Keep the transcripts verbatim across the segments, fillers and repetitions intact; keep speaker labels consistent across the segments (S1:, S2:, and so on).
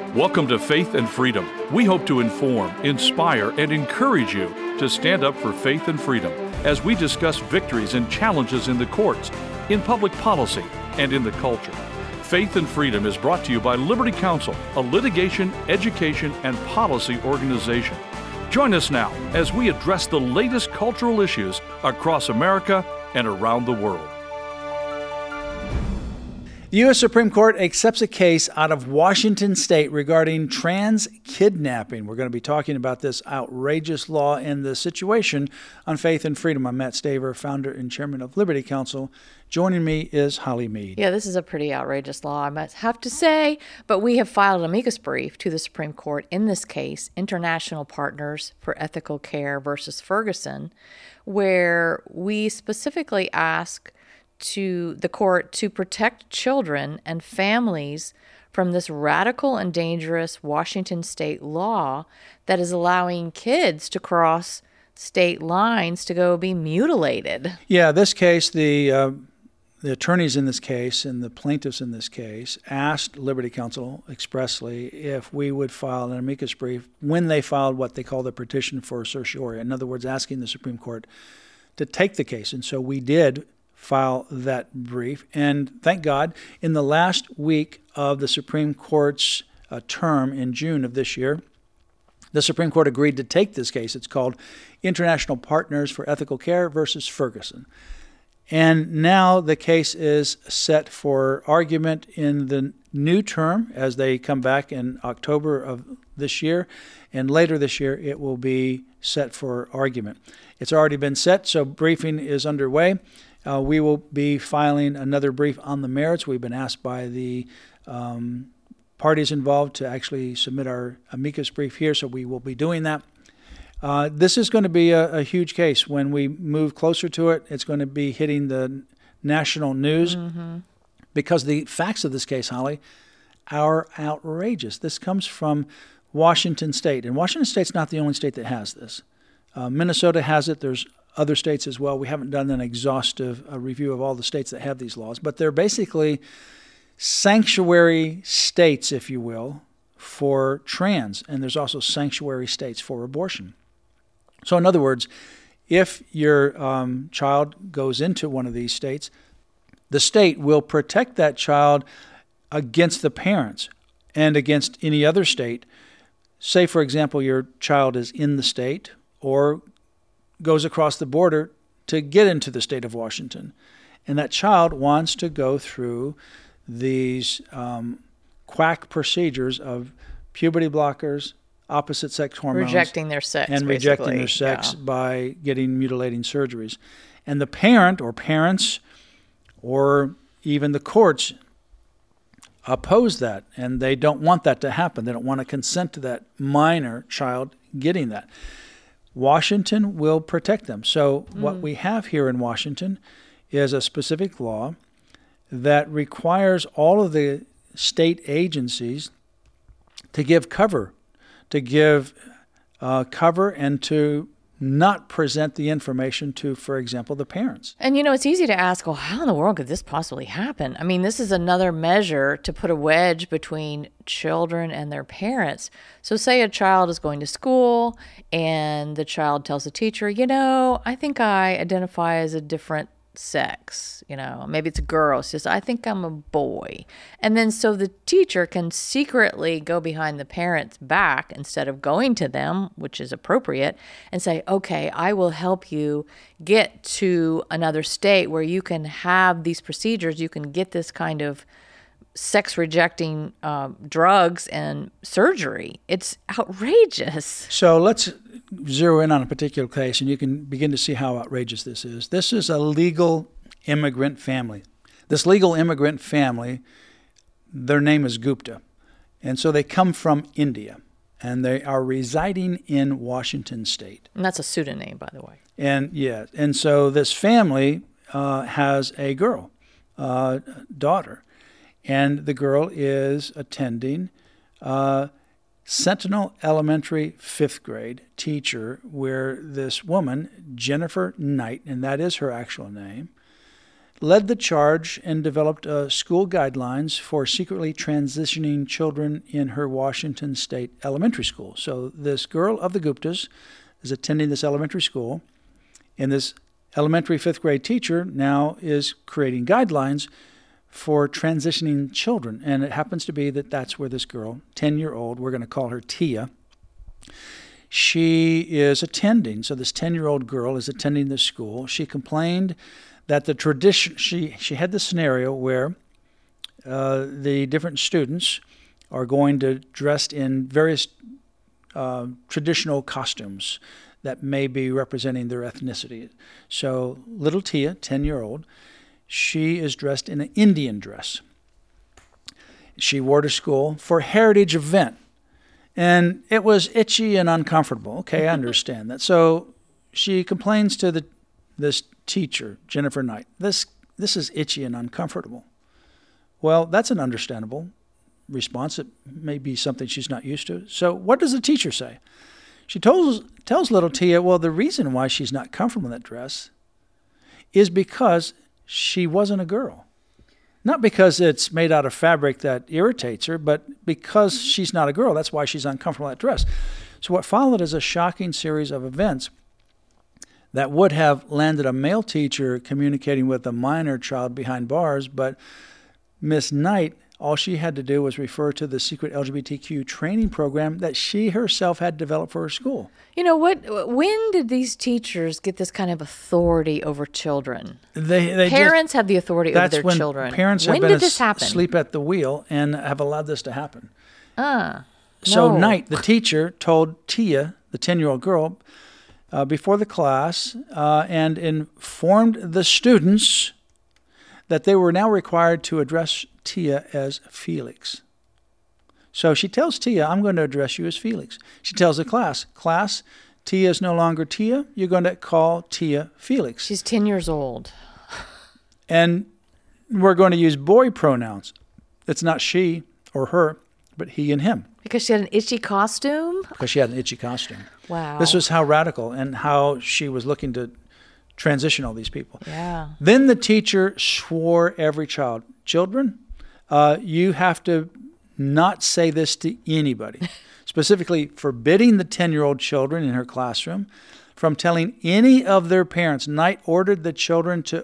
S1: Welcome to Faith and Freedom. We hope to inform, inspire, and encourage you to stand up for faith and freedom as we discuss victories and challenges in the courts, in public policy, and in the culture. Faith and Freedom is brought to you by Liberty Counsel, a litigation, education, and policy organization. Join us now as we address the latest cultural issues across America and around the world.
S2: The U S Supreme Court accepts a case out of Washington State regarding trans kidnapping. We're going to be talking about this outrageous law and the situation on Faith and Freedom. I'm Matt Staver, founder and chairman of Liberty Counsel. Joining me is Holly Mead.
S3: Yeah, this is a pretty outrageous law, I must have to say, but we have filed an amicus brief to the Supreme Court in this case, International Partners for Ethical Care versus Ferguson, where we specifically ask to the court to protect children and families from this radical and dangerous Washington state law that is allowing kids to cross state lines to go be mutilated.
S2: Yeah, this case, the uh, the attorneys in this case and the plaintiffs in this case asked Liberty Counsel expressly if we would file an amicus brief when they filed what they call the petition for certiorari. In other words, asking the Supreme Court to take the case. And so we did file that brief. And thank God, in the last week of the Supreme Court's uh, term in June of this year, the Supreme Court agreed to take this case. It's called International Partners for Ethical Care versus Ferguson. And now the case is set for argument in the new term as they come back in October of this year. And later this year, it will be set for argument. It's already been set, so briefing is underway. Uh, we will be filing another brief on the merits. We've been asked by the um, parties involved to actually submit our amicus brief here, so we will be doing that. Uh, this is going to be a, a huge case. When we move closer to it, it's going to be hitting the national news mm-hmm. because the facts of this case, Holly, are outrageous. This comes from Washington State, and Washington State's not the only state that has this. Uh, Minnesota has it. There's other states as well. We haven't done an exhaustive uh, review of all the states that have these laws, but they're basically sanctuary states, if you will, for trans, and there's also sanctuary states for abortion. So in other words, if your um, child goes into one of these states, the state will protect that child against the parents and against any other state. Say, for example, your child is in the state or goes across the border to get into the state of Washington. And that child wants to go through these um, quack procedures of puberty blockers, opposite sex hormones.
S3: Rejecting their sex,
S2: And
S3: basically.
S2: rejecting their sex yeah. by getting mutilating surgeries. And the parent or parents or even the courts oppose that, and they don't want that to happen. They don't want to consent to that minor child getting that. Washington will protect them. So mm. what we have here in Washington is a specific law that requires all of the state agencies to give cover, to give uh, cover and to not present the information to, for example, the parents.
S3: And, you know, it's easy to ask, well, how in the world could this possibly happen? I mean, this is another measure to put a wedge between children and their parents. So say a child is going to school and the child tells the teacher, you know, I think I identify as a different sex, you know, maybe it's a girl, says, I think I'm a boy. And then so the teacher can secretly go behind the parents' back instead of going to them, which is appropriate, and say, okay, I will help you get to another state where you can have these procedures, you can get this kind of sex-rejecting uh, drugs and surgery. It's outrageous.
S2: So let's zero in on a particular case, and you can begin to see how outrageous this is. This is a legal immigrant family. This legal immigrant family, their name is Gupta. And so they come from India, and they are residing in Washington State.
S3: And that's a pseudonym, by the way.
S2: And yeah, and so this family uh, has a girl, uh, daughter. And the girl is attending uh, Sentinel Elementary fifth grade teacher, where this woman, Jennifer Knight, and that is her actual name, led the charge and developed uh, school guidelines for secretly transitioning children in her Washington State elementary school. So this girl of the Guptas is attending this elementary school, and this elementary fifth grade teacher now is creating guidelines for transitioning children. And it happens to be that that's where this girl, ten-year-old, we're going to call her Tia, she is attending. So this ten-year-old girl is attending this school. She complained that the tradition, she, she had the scenario where uh, the different students are going to dressed in various uh, traditional costumes that may be representing their ethnicity. So little Tia, ten-year-old, she is dressed in an Indian dress. She wore to school for a heritage event, and it was itchy and uncomfortable. Okay, I understand that. So she complains to the this teacher, Jennifer Knight, this this is itchy and uncomfortable. Well, that's an understandable response. It may be something she's not used to. So what does the teacher say? She tells, tells little Tia, well, the reason why she's not comfortable in that dress is because she wasn't a girl. Not because it's made out of fabric that irritates her, but because she's not a girl. That's why she's uncomfortable in that dress. So what followed is a shocking series of events that would have landed a male teacher communicating with a minor child behind bars, but Miss Knight, all she had to do was refer to the secret L G B T Q training program that she herself had developed for her school.
S3: You know what? When did these teachers get this kind of authority over children?
S2: They, they
S3: parents
S2: just,
S3: have the authority over their
S2: when
S3: children.
S2: Parents
S3: when
S2: have been
S3: did this happen?
S2: asleep at the wheel and have allowed this to happen.
S3: Ah,
S2: so
S3: no.
S2: Knight, the teacher, told Tia, the ten-year-old girl, uh, before the class uh, and informed the students that they were now required to address Tia as Felix. So she tells Tia, I'm going to address you as Felix. She tells the class, class, Tia is no longer Tia. You're going to call Tia Felix.
S3: She's ten years old.
S2: And we're going to use boy pronouns. It's not she or her, but he and him.
S3: Because she had an itchy costume?
S2: Because she had an itchy costume.
S3: Wow.
S2: This was how radical and how she was looking to transition all these people.
S3: Yeah.
S2: Then the teacher swore every child, children, uh, you have to not say this to anybody, specifically forbidding the ten-year-old children in her classroom from telling any of their parents. Knight ordered the children to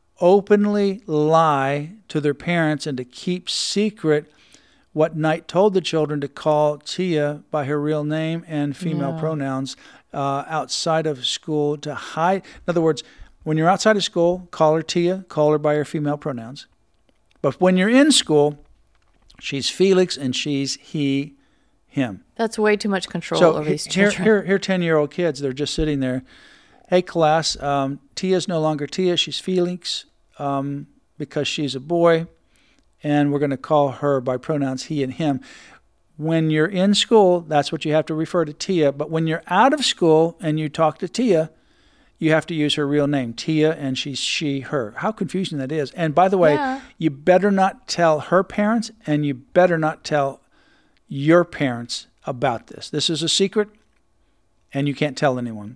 S2: openly lie to their parents and to keep secret what Knight told the children to call Tia by her real name and female
S3: Yeah.
S2: pronouns uh, outside of school to hide. In other words, when you're outside of school, call her Tia, call her by her female pronouns. But when you're in school, she's Felix and she's he, him.
S3: That's way too much control
S2: So
S3: over
S2: he-
S3: these
S2: here,
S3: children.
S2: here, here, ten-year-old kids, they're just sitting there. Hey, class, um, Tia's no longer Tia, she's Felix um, because she's a boy, and we're going to call her by pronouns he and him. When you're in school, that's what you have to refer to Tia. But when you're out of school and you talk to Tia, you have to use her real name, Tia, and she's she, her. How confusing that is. And by the way,
S3: Yeah.
S2: you better not tell her parents, and you better not tell your parents about this. This is a secret, and you can't tell anyone.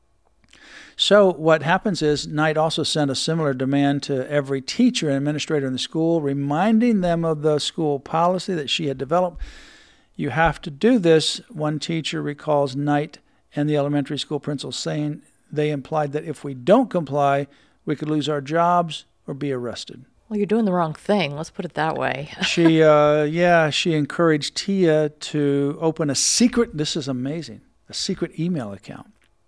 S2: So what happens is Knight also sent a similar demand to every teacher and administrator in the school, reminding them of the school policy that she had developed. You have to do this. One teacher recalls Knight and the elementary school principal saying they implied that if we don't comply, we could lose our jobs or be arrested.
S3: Well, you're doing the wrong thing. Let's put it that way.
S2: She, uh, yeah, she encouraged Tia to open a secret, this is amazing, a secret email account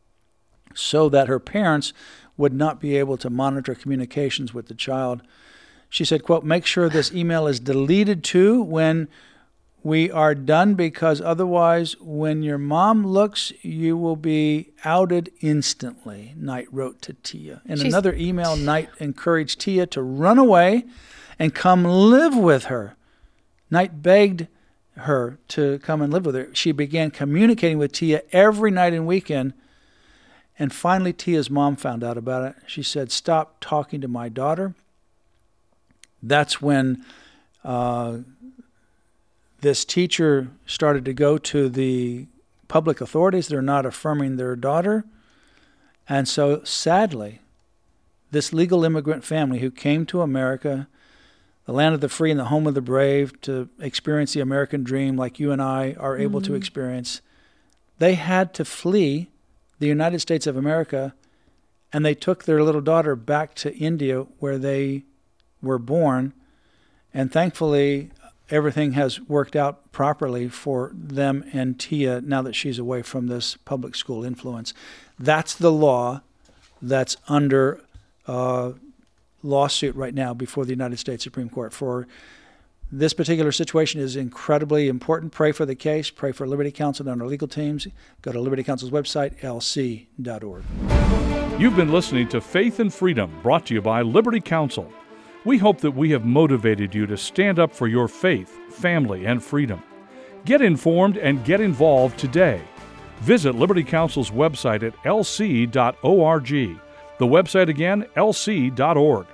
S2: so that her parents would not be able to monitor communications with the child. She said, quote, make sure this email is deleted too when we are done, because otherwise when your mom looks, you will be outed instantly, Knight wrote to Tia. In
S3: She's-
S2: another email, Knight encouraged Tia to run away and come live with her. Knight begged her to come and live with her. She began communicating with Tia every night and weekend. And finally, Tia's mom found out about it. She said, stop talking to my daughter. That's when uh, this teacher started to go to the public authorities. They're not affirming their daughter. And so, sadly, this legal immigrant family who came to America, the land of the free and the home of the brave, to experience the American dream like you and I are able mm-hmm. to experience, they had to flee the United States of America, and they took their little daughter back to India where they were born. And thankfully, everything has worked out properly for them and Tia now that she's away from this public school influence. That's the law that's under uh, lawsuit right now before the United States Supreme Court. For this particular situation is incredibly important. Pray for the case. Pray for Liberty Counsel and our legal teams. Go to Liberty Counsel's website, L C dot org.
S1: You've been listening to Faith and Freedom, brought to you by Liberty Counsel. We hope that we have motivated you to stand up for your faith, family, and freedom. Get informed and get involved today. Visit Liberty Counsel's website at L C dot org. The website again, L C dot org.